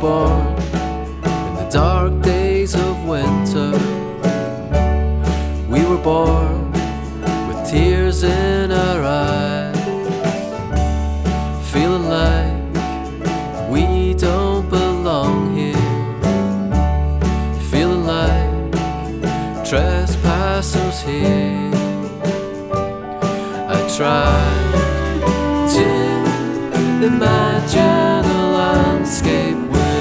born in the dark days of winter. We were born with tears in our eyes, feeling like we don't belong here, feeling like trespassers here. I tried to imagine